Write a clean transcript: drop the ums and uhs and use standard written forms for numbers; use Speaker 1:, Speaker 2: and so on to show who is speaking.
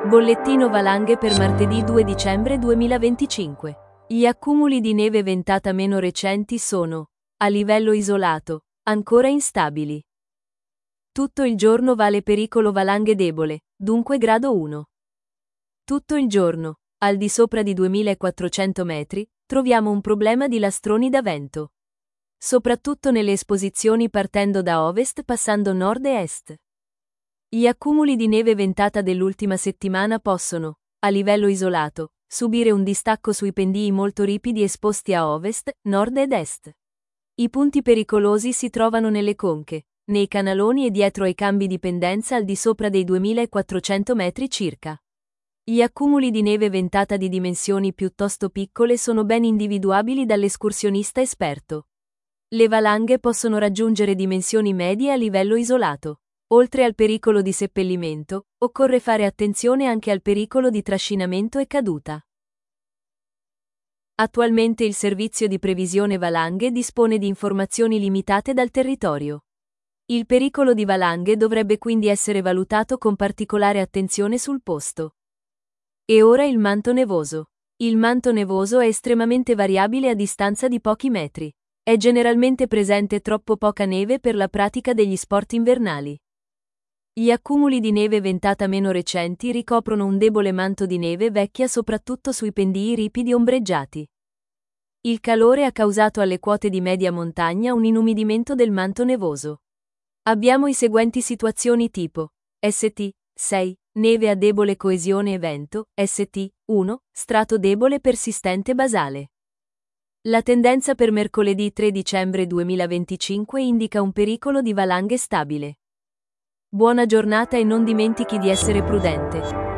Speaker 1: Bollettino valanghe per martedì 2 dicembre 2025. Gli accumuli di neve ventata meno recenti sono, a livello isolato, ancora instabili. Tutto il giorno vale pericolo valanghe debole, dunque grado 1. Tutto il giorno, al di sopra di 2400 metri, troviamo un problema di lastroni da vento. Soprattutto nelle esposizioni partendo da ovest passando nord e est. Gli accumuli di neve ventata dell'ultima settimana possono, a livello isolato, subire un distacco sui pendii molto ripidi esposti a ovest, nord ed est. I punti pericolosi si trovano nelle conche, nei canaloni e dietro ai cambi di pendenza al di sopra dei 2400 metri circa. Gli accumuli di neve ventata di dimensioni piuttosto piccole sono ben individuabili dall'escursionista esperto. Le valanghe possono raggiungere dimensioni medie a livello isolato. Oltre al pericolo di seppellimento, occorre fare attenzione anche al pericolo di trascinamento e caduta. Attualmente il servizio di previsione valanghe dispone di informazioni limitate dal territorio. Il pericolo di valanghe dovrebbe quindi essere valutato con particolare attenzione sul posto. E ora il manto nevoso. Il manto nevoso è estremamente variabile a distanza di pochi metri. È generalmente presente troppo poca neve per la pratica degli sport invernali. Gli accumuli di neve ventata meno recenti ricoprono un debole manto di neve vecchia soprattutto sui pendii ripidi ombreggiati. Il calore ha causato alle quote di media montagna un inumidimento del manto nevoso. Abbiamo i seguenti situazioni tipo: ST 6, neve a debole coesione e vento, ST 1, strato debole persistente basale. La tendenza per mercoledì 3 dicembre 2025 indica un pericolo di valanghe stabile. Buona giornata e non dimentichi di essere prudente.